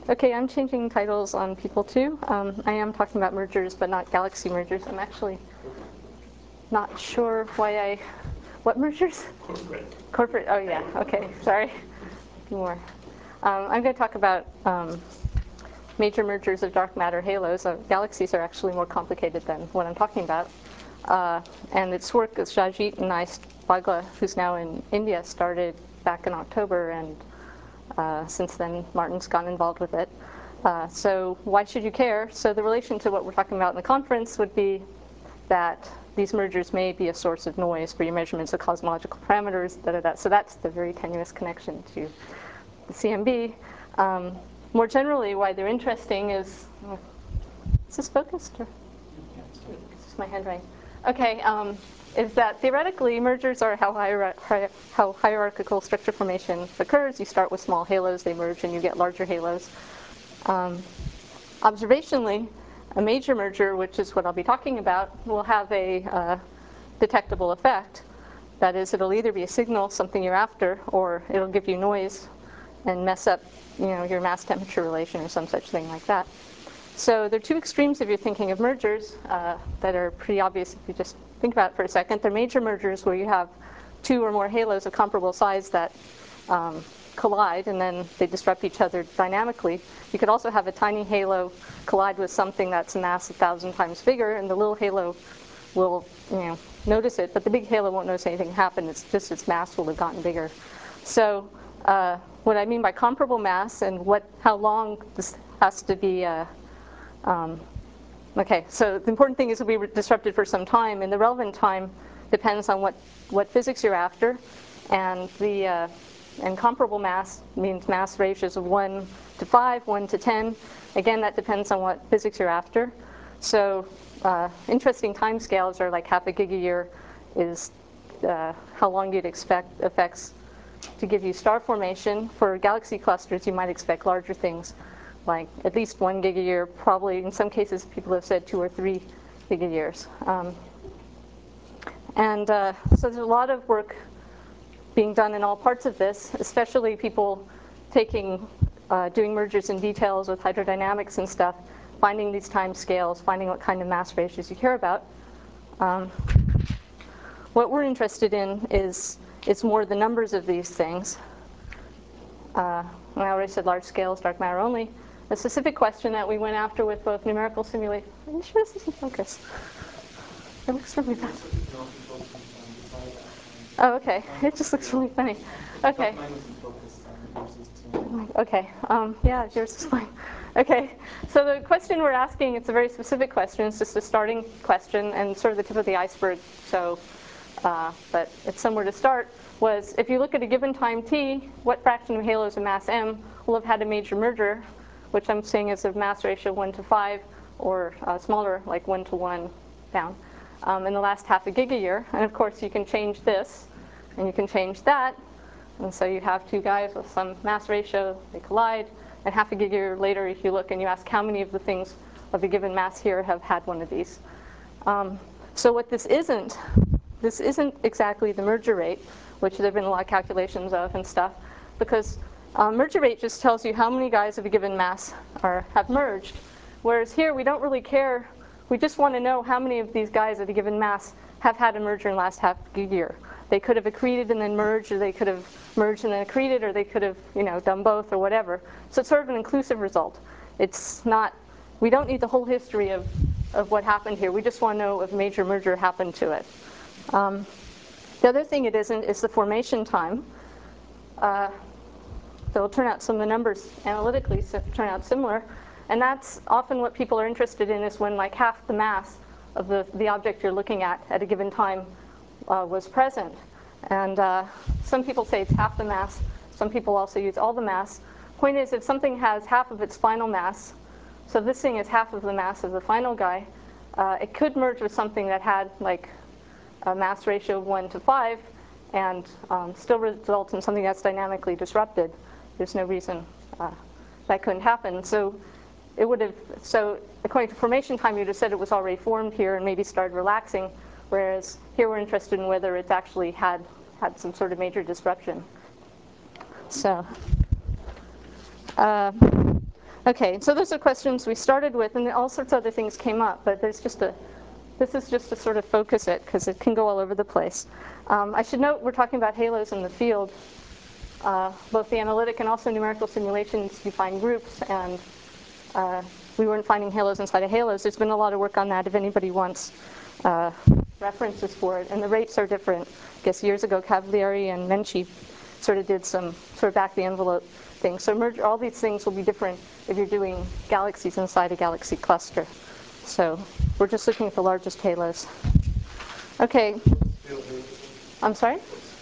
Okay, I'm changing titles on people too. I am talking about mergers, but not galaxy mergers. I'm actually not sure what mergers? Corporate, oh yeah, okay, sorry. More. I'm going to talk about major mergers of dark matter halos. Galaxies are actually more complicated than what I'm talking about. And its work with Shajit and Bagla, who's now in India, started back in October, and since then Martin's gotten involved with it. So why should you care? So the relation to what we're talking about in the conference would be that these mergers may be a source of noise for your measurements of cosmological parameters, da, da, da. So that's the very tenuous connection to the CMB. More generally, why they're interesting is this focused? Or? It's just my handwriting. Okay, is that theoretically mergers are how hierarchical structure formation occurs. You start with small halos, they merge, and you get larger halos. Observationally, a major merger, which is what I'll be talking about, will have a detectable effect. That is, it'll either be a signal, something you're after, or it'll give you noise and mess up, your mass-temperature relation or some such thing like that. So there are two extremes if you're thinking of mergers that are pretty obvious if you just think about it for a second. They're major mergers where you have two or more halos of comparable size that collide, and then they disrupt each other dynamically. You could also have a tiny halo collide with something that's mass 1,000 times bigger, and the little halo will notice it, but the big halo won't notice anything happen. It's just its mass will have gotten bigger. So what I mean by comparable mass and how long this has to be. Okay, so the important thing is it'll be disrupted for some time, and the relevant time depends on what physics you're after, and and comparable mass means mass ratios of 1 to 5, 1 to 10. Again, that depends on what physics you're after. So interesting time scales are like half a gigayear is how long you'd expect effects to give you star formation. For galaxy clusters, you might expect larger things, like at least 1 gigayear, probably in some cases people have said 2 or 3 gigayears. So there's a lot of work being done in all parts of this, especially people doing mergers in details with hydrodynamics and stuff, finding these time scales, finding what kind of mass ratios you care about. What we're interested in is more the numbers of these things. I already said large scales, dark matter only. A specific question that we went after with both numerical simulation. Are you sure this isn't focus? It looks really bad. Oh, okay. It just looks really funny. Okay. Okay. Yeah, yours is fine. Okay. So the question we're asking, it's a very specific question. It's just a starting question and sort of the tip of the iceberg. So, but it's somewhere to start. Was if you look at a given time t, what fraction of halos of mass m will have had a major merger, which I'm saying is of mass ratio 1 to 5, or smaller, like 1 to 1 down, in the last half a gigayear. And of course, you can change this, and you can change that. And so you have two guys with some mass ratio, they collide, and half a gigayear later, if you look and you ask how many of the things of a given mass here have had one of these. So what this isn't exactly the merger rate, which there have been a lot of calculations of and stuff, because merger rate just tells you how many guys of a given mass have merged, whereas here we don't really care. We just want to know how many of these guys of a given mass have had a merger in the last half a year. They could have accreted and then merged, or they could have merged and then accreted, or they could have done both or whatever. So it's sort of an inclusive result. It's not, we don't need the whole history of what happened here. We just want to know if a major merger happened to it. The other thing it isn't is the formation time. It'll turn out some of the numbers analytically turn out similar. And that's often what people are interested in, is when like half the mass of the object you're looking at a given time was present. And some people say it's half the mass. Some people also use all the mass. Point is, if something has half of its final mass, so this thing is half of the mass of the final guy, it could merge with something that had like a mass ratio of 1 to 5 and still result in something that's dynamically disrupted. There's no reason that couldn't happen. So it would have, so according to formation time, you'd have said it was already formed here and maybe started relaxing, whereas here we're interested in whether it's actually had some sort of major disruption. So Okay, so those are questions we started with, and all sorts of other things came up, but this is just to sort of focus it, because it can go all over the place. I should note we're talking about halos in the field. Both the analytic and also numerical simulations, you find groups, and we weren't finding halos inside of halos. There's been a lot of work on that if anybody wants references for it, and the rates are different. I guess years ago, Cavalieri and Menchie sort of did some sort of back-the-envelope thing. So all these things will be different if you're doing galaxies inside a galaxy cluster. So we're just looking at the largest halos. Okay. I'm sorry?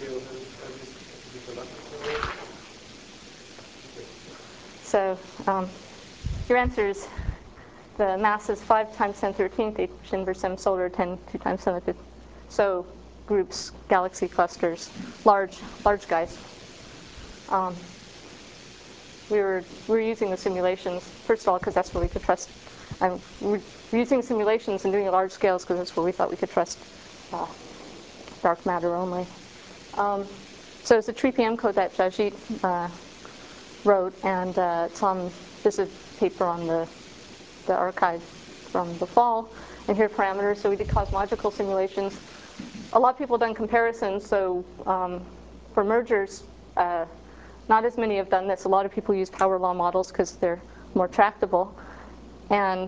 So your answer is the mass is 5 times 10 13th H inverse m solar 10 2 times 10 to the 5th. So groups, galaxy clusters, large guys. We were using the simulations, first of all, because that's where we could trust. We're using simulations and doing large scales because that's where we thought we could trust dark matter only. So it's a TREE-PM code that Jajit wrote, and this is a paper on the archive from the fall. And here are parameters. So we did cosmological simulations. A lot of people have done comparisons. So for mergers, not as many have done this. A lot of people use power law models because they're more tractable. And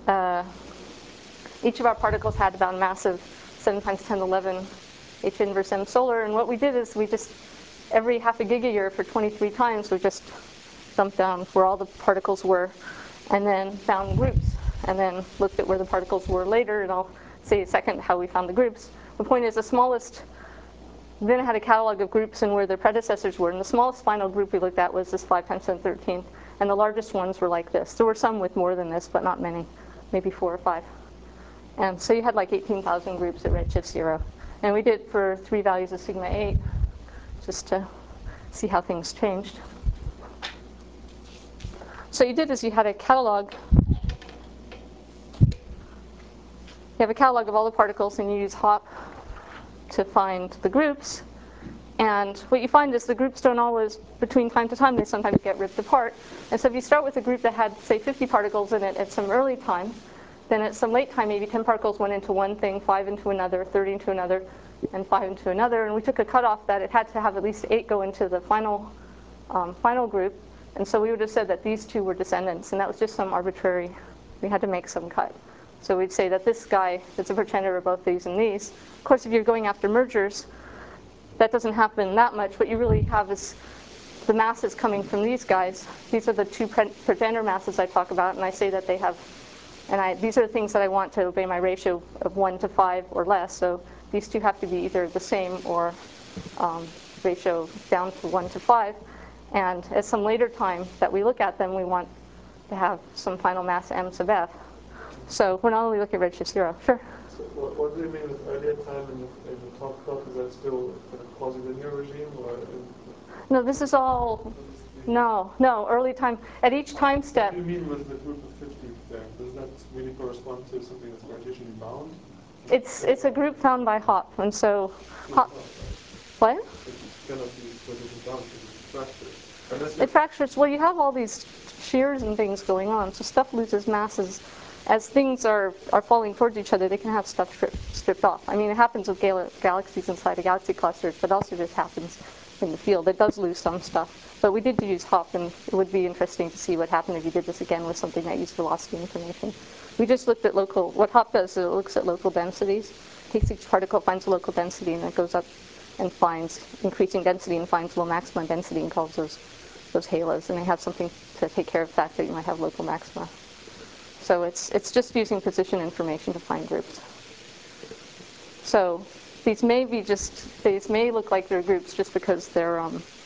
each of our particles had about a mass of 7 times 10 11 H inverse m solar. And what we did is we just, every half a gigayear for 23 times, we just dumped down where all the particles were, and then found groups, and then looked at where the particles were later, and I'll say a second how we found the groups. The point is the smallest, then it had a catalog of groups and where their predecessors were, and the smallest final group we looked at was this 5 times 10 13th, and the largest ones were like this. There were some with more than this, but not many, maybe 4 or 5. And so you had like 18,000 groups at redshift 0. And we did for 3 values of sigma 8, just to see how things changed. So you did is you had a catalog. You have a catalog of all the particles, and you use HOP to find the groups. And what you find is the groups don't always, between time to time, they sometimes get ripped apart. And so if you start with a group that had, say, 50 particles in it at some early time, then at some late time, maybe 10 particles went into one thing, 5 into another, 30 into another, and 5 into another. And we took a cutoff that it had to have at least 8 go into the final group. And so we would have said that these two were descendants, and that was just some arbitrary, we had to make some cut. So we'd say that this guy is a pretender of both these and these. Of course, if you're going after mergers, that doesn't happen that much. What you really have is the masses coming from these guys. These are the two pretender masses I talk about, and I say that they have, and these are the things that I want to obey my ratio of 1 to 5 or less. So these two have to be either the same or ratio down to 1 to 5. And at some later time that we look at them, we want to have some final mass m sub f. So we're not only looking at redshift 0. Sure? So what do you mean with earlier time in the top plot? Is that still in a quasi-linear regime? Or no, this is all, no, early time. At each time step. What do you mean with the group of 50 then? Does that really correspond to something that's gravitationally bound? It's a group found by HOP, and so HOP. What? It cannot be gravitationally bound because it's fractured. It fractures. Well, you have all these shears and things going on, so stuff loses masses. As things are falling towards each other, they can have stuff stripped off. I mean, it happens with galaxies inside a galaxy cluster, but also just happens in the field. It does lose some stuff. But we did use HOP, and it would be interesting to see what happened if you did this again with something that used velocity information. We just looked at local, what HOP does is it looks at local densities, takes each particle, finds a local density, and it goes up and finds increasing density and finds low maximum density and calls those halos. And they have something to take care of the fact that you might have local maxima. So it's just using position information to find groups. So these may look like they're groups just because they're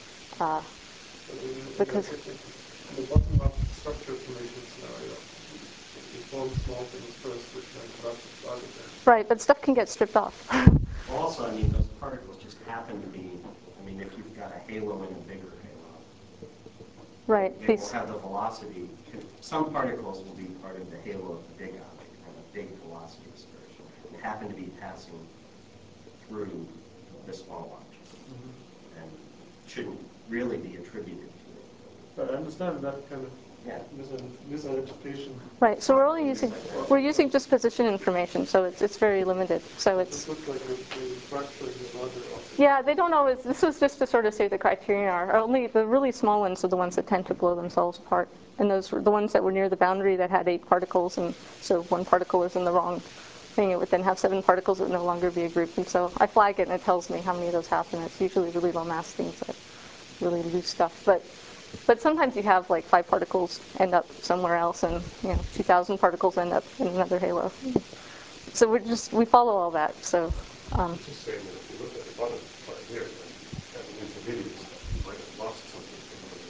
because in the bottom-up structure formation scenario, you form small things first, which then collapse larger things. Right, but stuff can get stripped off. Also, I mean, those particles just happen to be, I mean, if you've got a halo and a bigger halo, right. They will have the velocity. Some particles will be part of the halo of the big object, have a big velocity dispersion, and happen to be passing through the small object, and shouldn't really be attributed to it. But I understand that kind of Yeah. misidentification. Right. So we're using just position information, so it's very limited. So it's. It looks like a fracturing is larger. Yeah, they don't always. This was just to sort of say the criterion are only the really small ones are the ones that tend to blow themselves apart, and those were the ones that were near the boundary that had 8 particles, and so if one particle was in the wrong thing, it would then have 7 particles. It would no longer be a group, and so I flag it, and it tells me how many of those happen. It's usually really low mass things, like really loose stuff, but sometimes you have like 5 particles end up somewhere else, and 2,000 particles end up in another halo. So we follow all that. So. Just saying that if you look at the bottom part here, at the intermediate stuff, you might have lost something from one of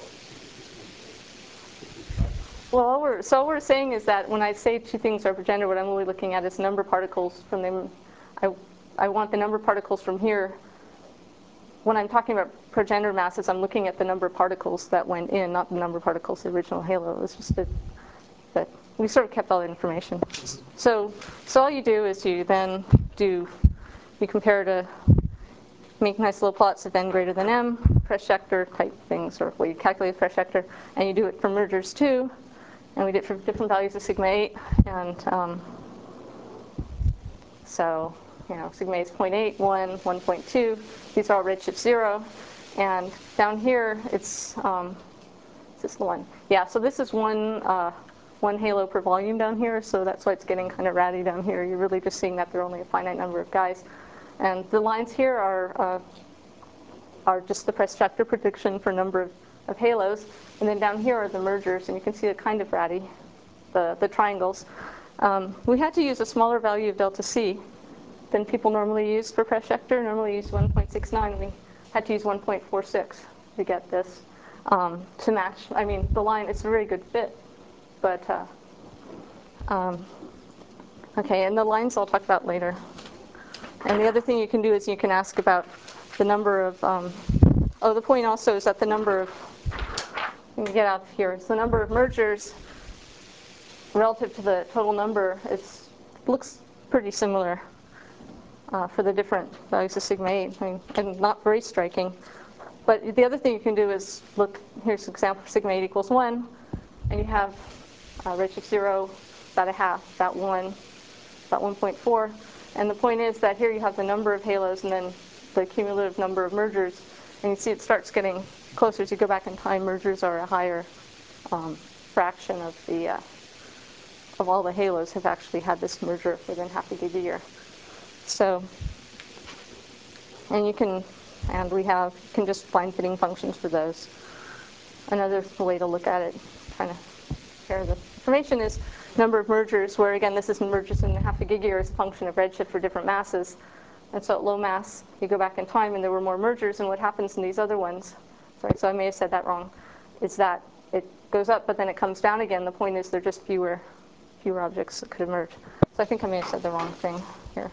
the 2 points. Well, all we're saying is that when I say 2 things are progender, what I'm really looking at is number of particles from them. I want the number of particles from here. When I'm talking about progender masses, I'm looking at the number of particles that went in, not the number of particles the original halo. It was just that we sort of kept all the information. So all you do is you compare to make nice little plots of n greater than m, Pressure type things, or where you calculate Pressure, and you do it for mergers too, and we did it for different values of sigma 8, and so sigma 8 is 0.8, 1, 1.2. These are all redshift 0, and down here it's this the one. Yeah, so this is one halo per volume down here, so that's why it's getting kind of ratty down here. You're really just seeing that there are only a finite number of guys. And the lines here are just the Pressure prediction for number of halos. And then down here are the mergers, and you can see they're kind of ratty, the triangles. We had to use a smaller value of delta C than people normally use for Pressure. Normally use 1.69. We had to use 1.46 to get this to match. I mean, the line, it's a very good fit. But, okay, and the lines I'll talk about later. And the other thing you can do is you can ask about the number of, the point also is that the number of, let me get out of here, it's the number of mergers relative to the total number, looks pretty similar for the different values of sigma 8, and not very striking. But the other thing you can do is look, here's an example for sigma 8 equals 1, and you have redshift 0, about a half, about 1, about 1.4. And the point is that here you have the number of halos and then the cumulative number of mergers. And you see it starts getting closer as you go back in time. Mergers are a higher fraction of all the halos have actually had this merger within half a gigayear. So, and you can just find fitting functions for those. Another way to look at it, trying to compare the information, is number of mergers, where again this is mergers in half a gigayear as a function of redshift for different masses. And so at low mass, you go back in time and there were more mergers, and what happens in these other ones, sorry, so I may have said that wrong, is that it goes up but then it comes down again. The point is there are just fewer objects that could emerge. So I think I may have said the wrong thing here.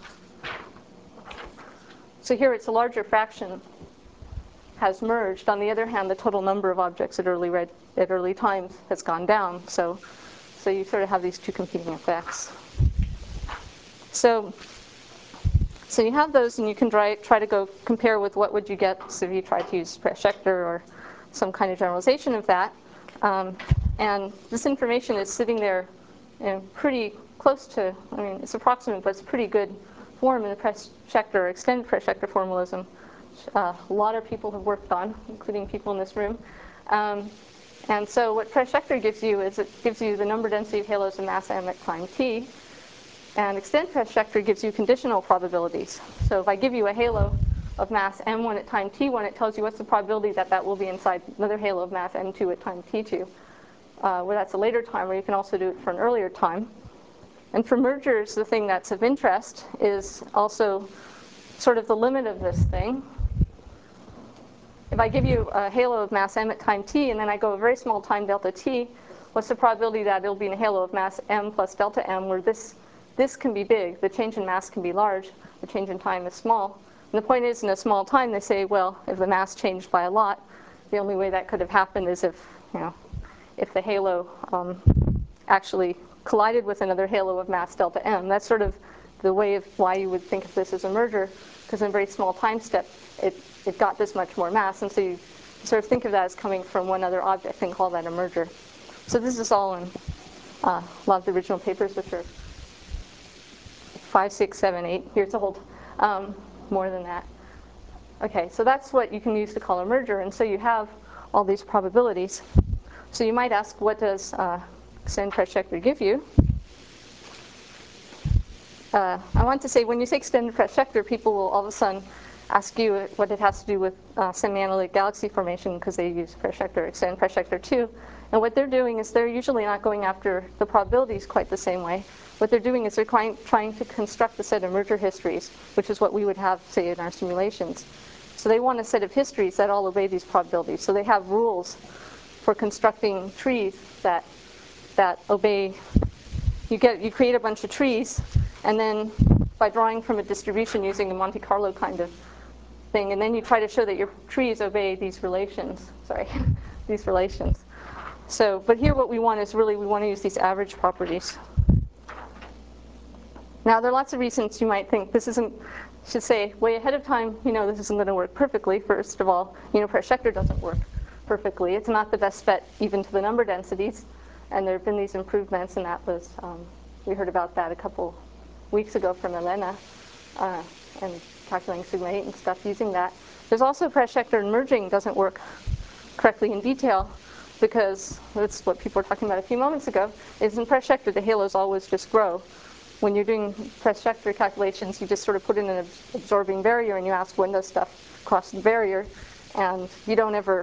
So here it's a larger fraction has merged. On the other hand, the total number of objects at early times has gone down. So you sort of have these 2 competing effects. So you have those, and you can try to go compare with what would you get so if you try to use Pressure or some kind of generalization of that. And this information is sitting there pretty close to, I mean, it's approximate, but it's pretty good form in the Pressure or extended Pressure formalism. A lot of people have worked on, including people in this room. And so what Pressure gives you is it gives you the number density of halos in mass m at time t. And extended Pressure gives you conditional probabilities. So if I give you a halo of mass m1 at time t1, it tells you what's the probability that that will be inside another halo of mass m2 at time t2. Where that's a later time, or you can also do it for an earlier time. And for mergers, the thing that's of interest is also sort of the limit of this thing. If I give you a halo of mass m at time t, and then I go a very small time delta t, what's the probability that it'll be in a halo of mass m plus delta m, where this can be big, the change in mass can be large, the change in time is small. And the point is, in a small time, they say, well, if the mass changed by a lot, the only way that could have happened is if the halo actually collided with another halo of mass delta m. That's sort of the way of why you would think of this as a merger, because in a very small time step, it got this much more mass. And so sort of think of that as coming from one other object and call that a merger. So this is all in a lot of the original papers, which are 5, 6, 7, 8. Here's a whole more than that. Okay, so that's what you can use to call a merger, and so you have all these probabilities. So you might ask, what does extended Pressure give you? I want to say, when you say extended Pressure, people will all of a sudden ask you what it has to do with semi-analytic galaxy formation, because they use Pressure, extended Pressure 2. And what they're doing is they're usually not going after the probabilities quite the same way. What they're doing is they're trying to construct a set of merger histories, which is what we would have, say, in our simulations. So they want a set of histories that all obey these probabilities. So they have rules for constructing trees that obey. You create a bunch of trees, and then by drawing from a distribution using a Monte Carlo kind of thing, and then you try to show that your trees obey these relations. Sorry, these relations. So, but here what we want is really, we want to use these average properties. Now, there are lots of reasons you might think this isn't, should say way ahead of time, this isn't going to work perfectly. First of all, Pressure doesn't work perfectly. It's not the best bet even to the number densities. And there have been these improvements, and that was, we heard about that a couple weeks ago from Elena, and calculating sigma 8 and stuff using that. There's also Pressure merging doesn't work correctly in detail, because that's what people were talking about a few moments ago, is in Pressure the halos always just grow. When you're doing Pressure calculations, you just sort of put in an absorbing barrier and you ask when does stuff cross the barrier, and you don't ever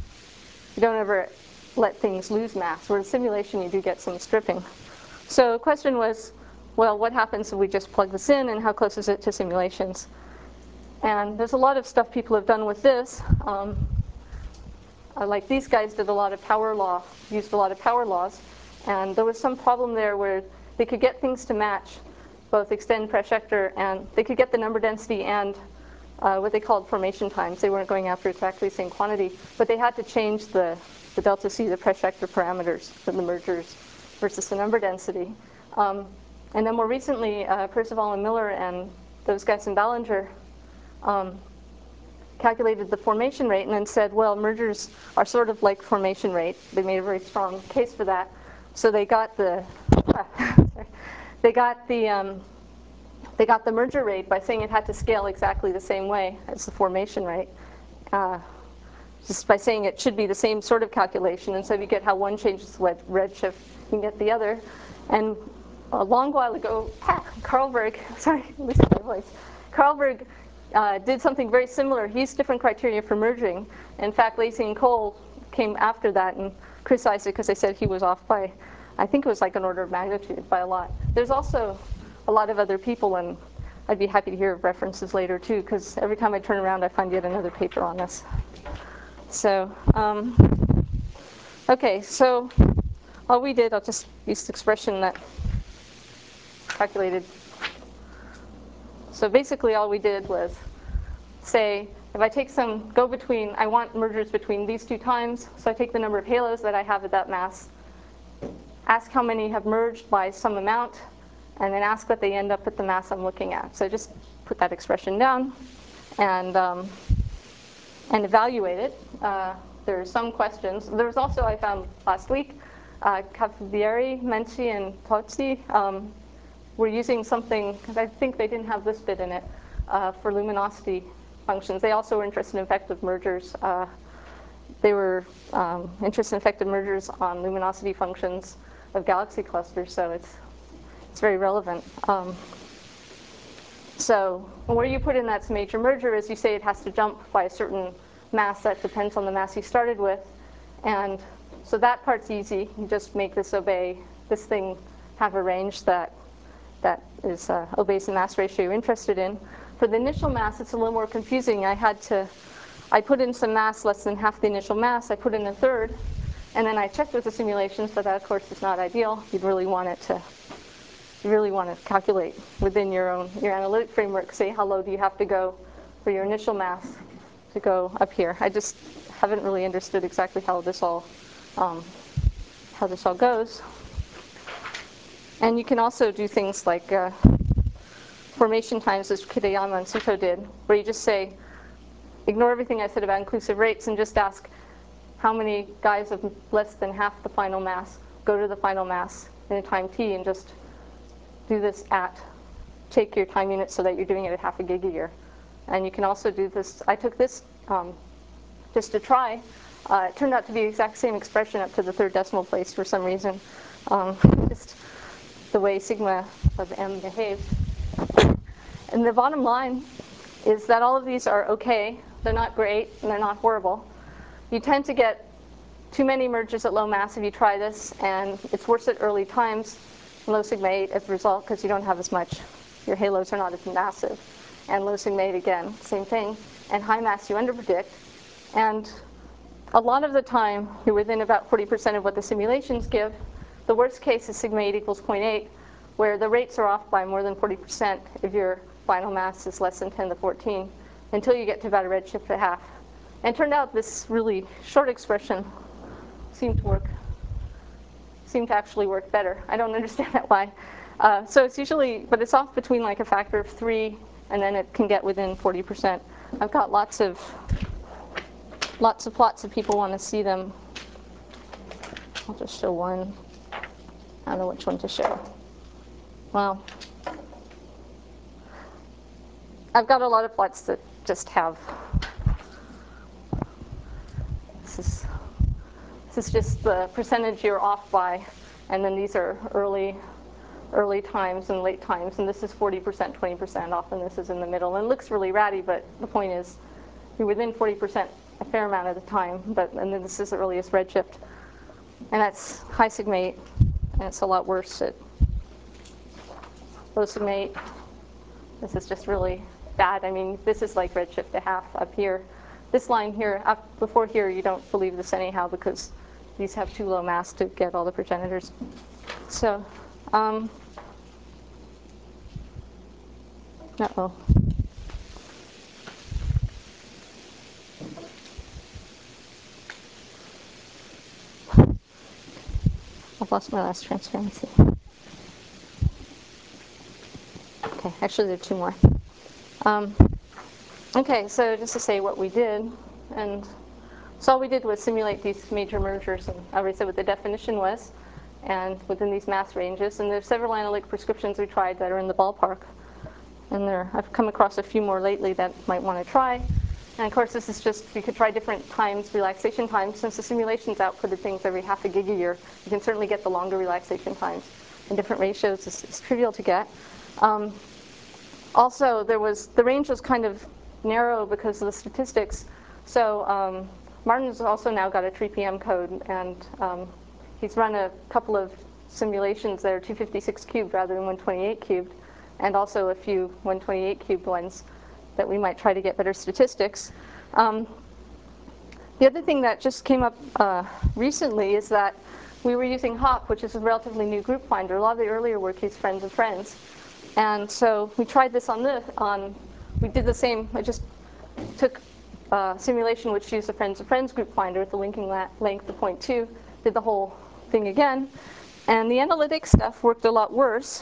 let things lose mass. Where in simulation you do get some stripping. So the question was, well, what happens if we just plug this in, and how close is it to simulations? And there's a lot of stuff people have done with this. Like these guys did a lot of power law, used a lot of power laws, and there was some problem there where they could get things to match both extend Pressure, and they could get the number density and what they called formation times. They weren't going after exactly the same quantity, but they had to change the delta C, the Pressure parameters for the mergers versus the number density. And then more recently, Percival and Miller and those guys in Ballinger calculated the formation rate and then said, well, mergers are sort of like formation rate. They made a very strong case for that. So they got the merger rate by saying it had to scale exactly the same way as the formation rate. Just by saying it should be the same sort of calculation. And so if you get how one changes the redshift, you can get the other. And a long while ago, Karlberg, sorry, losing my voice. Karlberg did something very similar. He used different criteria for merging. In fact, Lacey and Cole came after that and criticized it because they said he was off by, I think it was like an order of magnitude, by a lot. There's also a lot of other people, and I'd be happy to hear references later too, because every time I turn around I find yet another paper on this. So, okay, so all we did, I'll just use the expression that calculated. So basically all we did was say, if I take I want mergers between these two times, so I take the number of halos that I have at that mass, ask how many have merged by some amount, and then ask that they end up at the mass I'm looking at. So just put that expression down and evaluate it. There are some questions. There was also, I found last week, Cavalieri, Menci, and Pozzi were using something, because I think they didn't have this bit in it, for luminosity functions. They also were interested in effective mergers. They were interested in effective mergers on luminosity functions of galaxy clusters, so it's very relevant. So where you put in that major merger is you say it has to jump by a certain mass that depends on the mass you started with. And so that part's easy. You just make this obey, this thing have a range that is obeys the mass ratio you're interested in. For the initial mass, it's a little more confusing. I put in some mass less than half the initial mass. I put in a third, and then I checked with the simulations, but that of course is not ideal. You'd really want to calculate within your analytic framework, say how low do you have to go for your initial mass to go up here. I just haven't really understood exactly how this all goes. And you can also do things like formation times, as Kitayama and Suto did, where you just say, ignore everything I said about inclusive rates and just ask how many guys of less than half the final mass go to the final mass in a time t, and just do this take your time unit so that you're doing it at half a gig a year. And you can also do this. I took this just to try. It turned out to be the exact same expression up to the third decimal place for some reason. Just the way sigma of m behaves. And the bottom line is that all of these are okay. They're not great, and they're not horrible. You tend to get too many mergers at low mass if you try this, and it's worse at early times, low sigma 8 as a result, because you don't have as much. Your halos are not as massive. And low sigma 8 again, same thing. And high mass you underpredict. And a lot of the time, you're within about 40% of what the simulations give. The worst case is sigma 8 equals 0.8, where the rates are off by more than 40% if your final mass is less than 10 to the 14, until you get to about a redshift a half. And it turned out this really short expression seemed to actually work better. I don't understand that why. So it's usually, but it's off between like a factor of 3, and then it can get within 40%. I've got lots of plots if people want to see them. I'll just show one. I don't know which one to show. Well, I've got a lot of plots that just have. This is just the percentage you're off by, and then these are early times and late times, and this is 40%, 20% off, and this is in the middle. And it looks really ratty, but the point is you're within 40% a fair amount of the time, and then this is the earliest redshift. And that's high sigma 8, and it's a lot worse at low sigma 8. This is just really bad. I mean, this is like redshift a half up here. This line here, before here, you don't believe this anyhow because these have too low mass to get all the progenitors. So, uh-oh. I've lost my last transparency. Okay, actually there are two more. Okay, so just to say what we did, and so all we did was simulate these major mergers, and I already said what the definition was, and within these mass ranges. And there's several analytic prescriptions we tried that are in the ballpark. And I've come across a few more lately that might want to try. And of course, this is just, you could try different times, relaxation times. Since the simulations outputted things every half a gig a year, you can certainly get the longer relaxation times. And different ratios is trivial to get. Also, the range was kind of narrow because of the statistics. So Martin's also now got a 3PM code, and he's run a couple of simulations that are 256 cubed rather than 128 cubed, and also a few 128 cubed ones that we might try to get better statistics. The other thing that just came up recently is that we were using HOP, which is a relatively new group finder. A lot of the earlier work is friends of friends. And so we tried this we did the same. I just took a simulation which used the friends of friends group finder with the linking length of 0.2, did the whole thing again. And the analytic stuff worked a lot worse.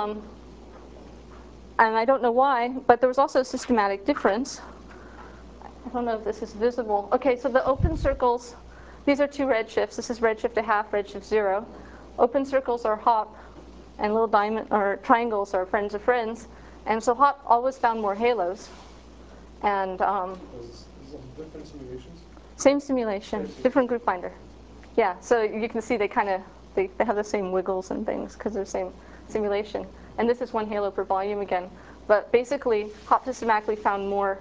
And I don't know why, but there was also a systematic difference. I don't know if this is visible. Okay, so the open circles, these are two redshifts. This is redshift a half, redshift 0. Open circles are HOP, and little diamond or triangles are friends of friends. And so HOP always found more halos. And Is this different simulations? Same simulation, different group finder. Yeah, so you can see they have the same wiggles and things because they're the same simulation. And this is one halo per volume again. But basically, HOP systematically found more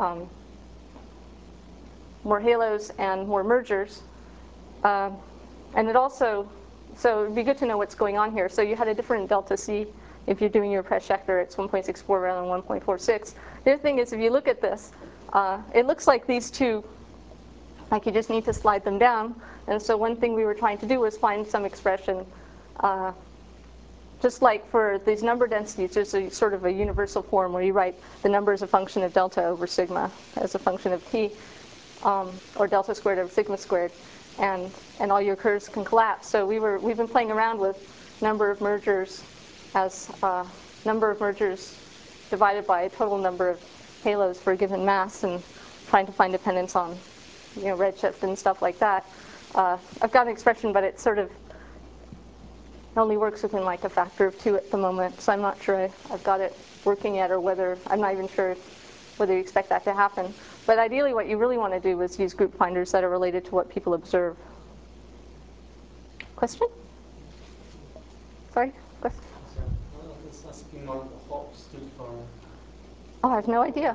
halos and more mergers. And it also, so it'd be good to know what's going on here. So you had a different delta C if you're doing your Press-Schechter, it's 1.64 rather than 1.46. The other thing is, if you look at this, it looks like these two, like you just need to slide them down. And so one thing we were trying to do was find some expression, just like for these number densities, there's a sort of a universal form where you write the number as a function of delta over sigma as a function of t, or delta squared over sigma squared, and all your curves can collapse. So we've been playing around with number of mergers as number of mergers divided by a total number of halos for a given mass, and trying to find dependence on, redshift and stuff like that. I've got an expression, but it sort of only works within like a factor of 2 at the moment, so I'm not sure I've got it working yet, or whether, I'm not even sure whether you expect that to happen. But ideally what you really want to do is use group finders that are related to what people observe. Question? Sorry? Question? It's asking what the hop stood for. Oh, I have no idea.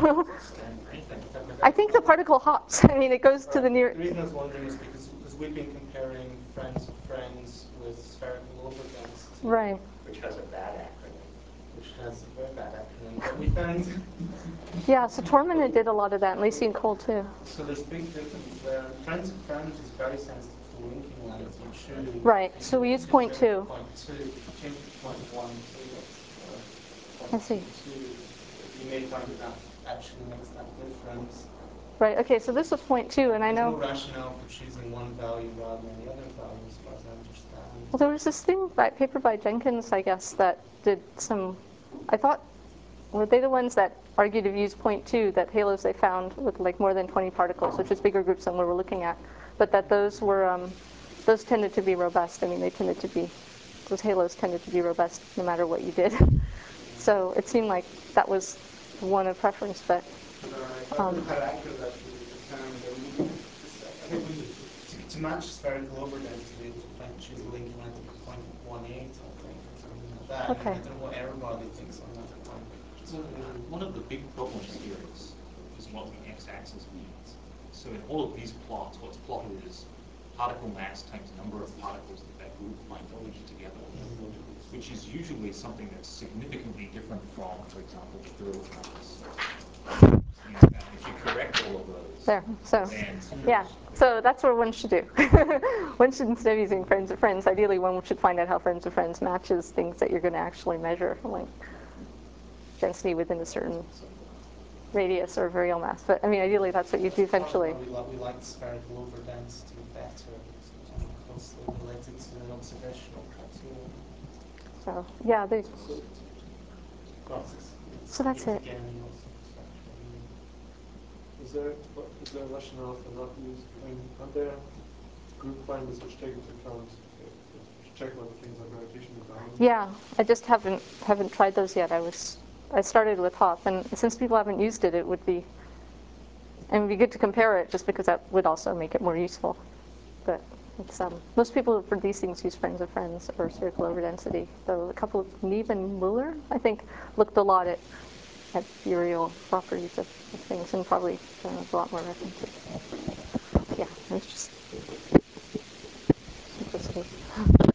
I think the particle hops. I mean, it goes to the near. The reason I was wondering is because we've been comparing friends of friends with spherical overdensity. Right. Which has a bad acronym. Which has a very bad acronym. But we found. Yeah, so Tormund did a lot of that, and Lacey and Cole too. So there's big difference there. Friends of friends is very sensitive to linking length. You choose. Right. So we use 0.2. 0.2. Change it to 0.1. I see. You may find that actually makes that difference. Right, okay, so this was 0.2, and I know. There's no rationale for choosing one value rather than the other value, as far as I understand. Well, there was this paper by Jenkins, I guess, that did some. I thought, were they the ones that argued to use 0.2, that halos they found with like more than 20 particles, which is bigger groups than we were looking at, but that those were, those tended to be robust. I mean, those halos tended to be robust no matter what you did. So it seemed like that was one of preference, but. How accurate that should be determined. I think to match spherical overdensity, we might choose a linking length of 0.18, I think, or something like that. Okay. I don't know what everybody thinks on that point. So one of the big problems here is what the x-axis means. So in all of these plots, what's plotted is particle mass times number of particles that group find together, which is usually something that's significantly different from, for example, through mass. And if you correct all of those, There, so, then yeah, so that's what one should do. One should, instead of using friends of friends, ideally one should find out how friends of friends matches things that you're going to actually measure, like density within a certain radius or virial mass. But I mean, ideally that's what you do eventually. We like spherical overdensity better because it's more closely related to the observational criterion. So, yeah, so that's it. Again, Is there a rationale for not using, are there group finders which take into account, which check whether things are gravitationally bound? Yeah, I just haven't tried those yet. I started with HOP, and since people haven't used it, it would be good to compare it, just because that would also make it more useful. But it's most people for these things use friends of friends or spherical overdensity. Though a couple of Neeb and Muller, I think, looked a lot at virial properties of things, and probably there's a lot more references. Yeah, it's just simplicity.